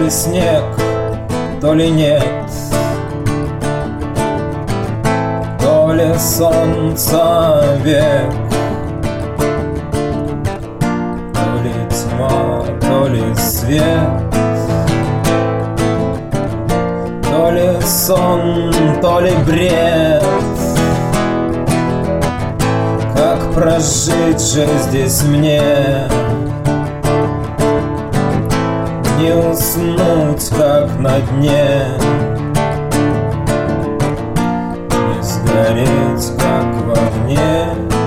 ли снег, то ли нет, то ли солнца век, то ли тьма, то ли свет, то ли сон, то ли бред. Как прожить же здесь мне? Не уснуть, как на дне, не сгореть, как в огне.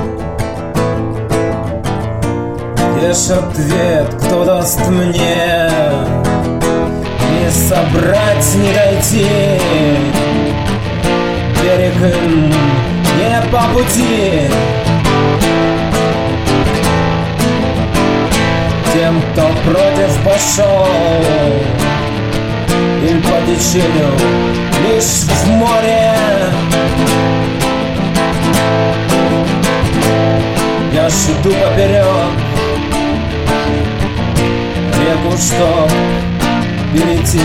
Где ж ответ, кто даст мне? Не собрать, не дойти, берег им не по пути. Тем, кто против пошел, или по течению лишь в море. Я ж иду поперек реку, чтоб перейти.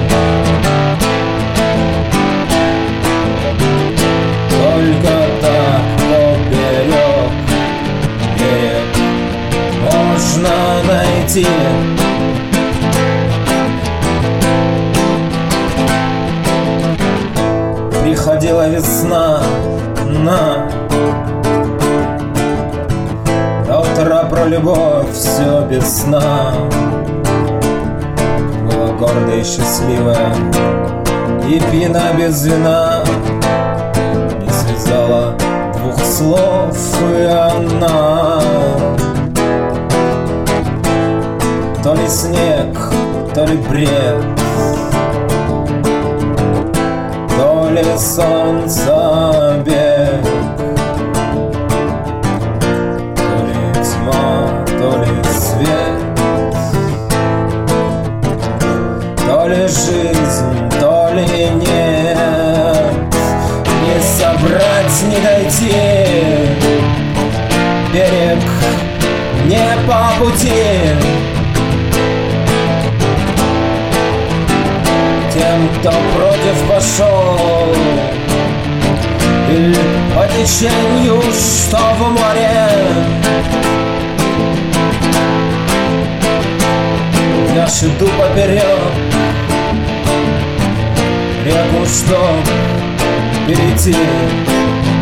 Только так поперек берег можно найти. Приходила весна до утра про любовь все без сна. Была гордая и счастливая и пьяна без вина. Не связала двух слов и она. То ли снег, то ли бред, то ли солнца бег, то ли тьма, то ли свет, то ли жизнь, то ли нет. Не собрать, не дойти, берег не по пути. Тем, кто против пошел, или по течению, что в море. Я ж иду поперек реку, чтоб перейти.